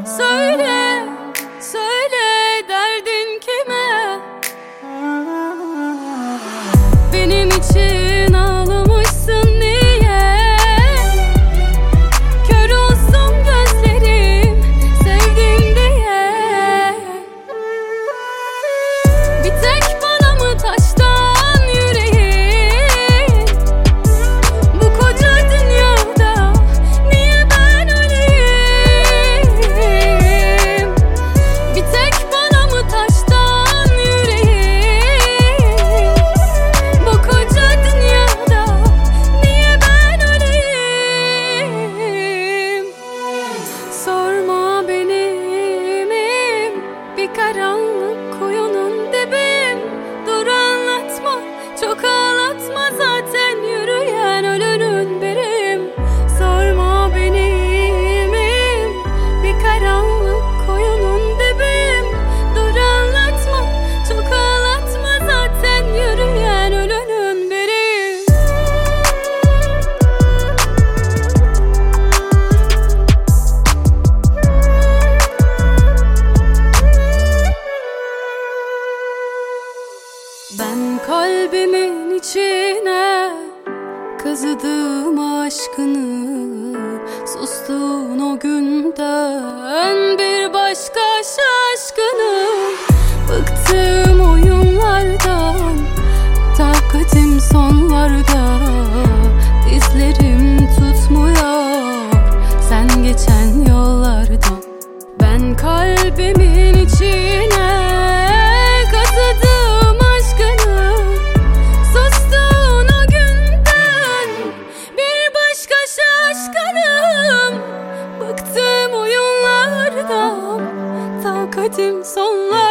Söyle, söyle derdin kime? Benim için ağlamışsın niye? Kör olsun gözlerim sevdim diye. Bir tek bana mı taştan yüreğin? Bu koca dünyada niye ben öleyim? Bir tek bana mı taştan yüreğin? Bu koca dünyada niye ben öleyim? Sorma benimim, bir karanlık kuyunun dibim. Dur anlatma, çok ağlatma, zaten yürüyen ölünün birim. Sorma benimim, bir karanlık kuyunun dibim. Dur anlatma, çok ağlatma, zaten yürüyen ölünün birim. Ben kalbimin içine kazıdım aşkını. Sustun o günden bir başka şaşkınım. Bıktım oyunlardan, takatim sonlarda. Dizlerim tutmuyor sen geçen yollardan. Ben kalbimin içine kazıdım aşkını. Sustun o günden bir başka şaşkınım. Bıktım oyunlardan, takatim sonlar.